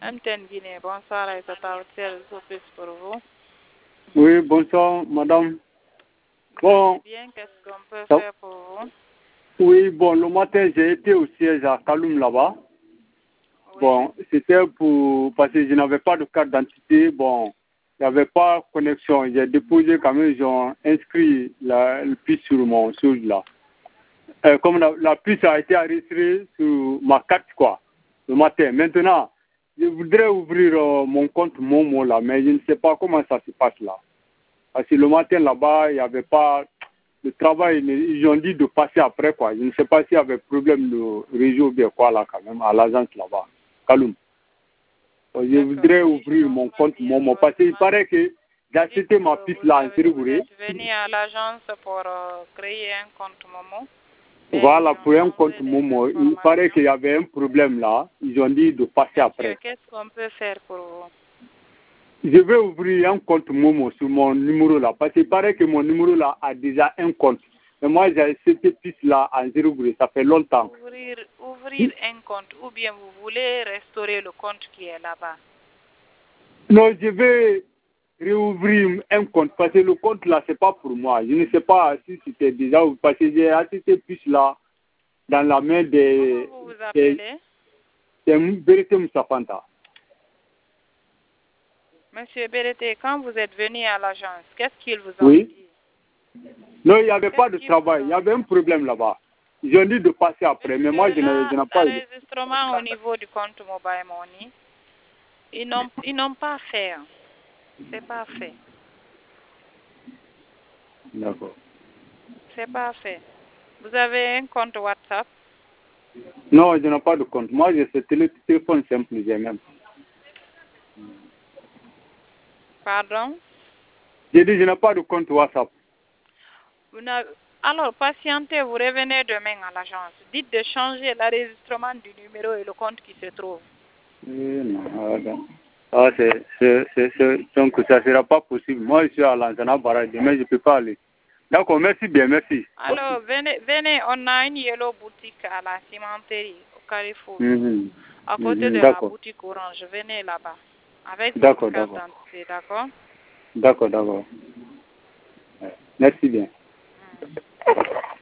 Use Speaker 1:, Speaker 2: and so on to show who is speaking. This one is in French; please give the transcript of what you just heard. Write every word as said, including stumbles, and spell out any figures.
Speaker 1: Antenne Guinée, bonsoir, Aïssata Hôtel, Sopis pour vous.
Speaker 2: Oui, bonsoir, madame. Bon,
Speaker 1: bien, qu'est-ce qu'on peut
Speaker 2: ça...
Speaker 1: faire pour vous?
Speaker 2: Oui, bon, le matin, j'ai été au siège à Kaloum là-bas.
Speaker 1: Oui.
Speaker 2: Bon, c'était pour... Parce que je n'avais pas de carte d'identité. Bon, il n'y avait pas de connexion. J'ai déposé quand même, ils ont inscrit la, le puce sur mon chose là. Euh, comme la, la puce a été enregistrée sur ma carte, quoi, le matin. Maintenant, je voudrais ouvrir euh, mon compte Momo là, mais je ne sais pas comment ça se passe là. Parce que le matin là-bas, il n'y avait pas le travail, ils ont dit de passer après quoi. Je ne sais pas s'il y avait problème de réseau ou bien quoi là quand même, à l'agence là-bas, Kaloum. Je voudrais ouvrir mon compte Momo parce qu'il paraît que j'ai acheté ma piste là en Sirigouré.
Speaker 1: Vous êtes venu à l'agence pour euh, créer un compte Momo.
Speaker 2: Voilà, pour un compte Momo. Il paraît qu'il y avait un problème là. Ils ont dit de passer après.
Speaker 1: Qu'est-ce qu'on peut faire pour vous?
Speaker 2: Je vais ouvrir un compte Momo sur mon numéro là. Parce qu'il paraît que mon numéro là a déjà un compte. Mais moi, j'ai cette piste-là en Zérobré, ça fait longtemps.
Speaker 1: Ouvrir, ouvrir un compte ou bien vous voulez restaurer le compte qui est là-bas?
Speaker 2: Non, je vais réouvrir un compte parce que le compte là, c'est pas pour moi. Je ne sais pas si c'était déjà parce que j'ai acheté cette piste-là dans la main des...
Speaker 1: Comment vous vous appelez?
Speaker 2: C'est Berete Moussafanta.
Speaker 1: Monsieur Berete, quand vous êtes venu à l'agence, qu'est-ce qu'ils vous ont
Speaker 2: oui.
Speaker 1: dit?
Speaker 2: Non, il n'y avait pas de travail. Il y avait un problème là-bas. Ils ont dit de passer après, mais moi, je n'ai pas eu.
Speaker 1: L'enregistrement au niveau du compte Mobile Money, ils n'ont ils n'ont pas fait. C'est pas fait.
Speaker 2: D'accord.
Speaker 1: C'est pas fait. Vous avez un compte WhatsApp?
Speaker 2: Non, je n'ai pas de compte. Moi, j'ai ce téléphone simple, j'ai même.
Speaker 1: Pardon?
Speaker 2: J'ai dit, je n'ai pas de compte WhatsApp.
Speaker 1: Vous Alors, patientez, vous revenez demain à l'agence. Dites de changer l'enregistrement du numéro et le compte qui se trouve.
Speaker 2: Oui, non, ah, c'est, c'est, c'est, donc, ça ne sera pas possible. Moi, je suis à Lansana Barra, demain, je ne peux pas aller. D'accord, merci bien, merci.
Speaker 1: Alors, venez, venez, on a une yellow boutique à la cimenterie, au Carrefour,
Speaker 2: Mm-hmm.
Speaker 1: à côté
Speaker 2: Mm-hmm.
Speaker 1: de la boutique orange. Venez là-bas, avec votre carte d'identité, d'accord?
Speaker 2: D'accord, d'accord. Merci bien.
Speaker 1: Mm.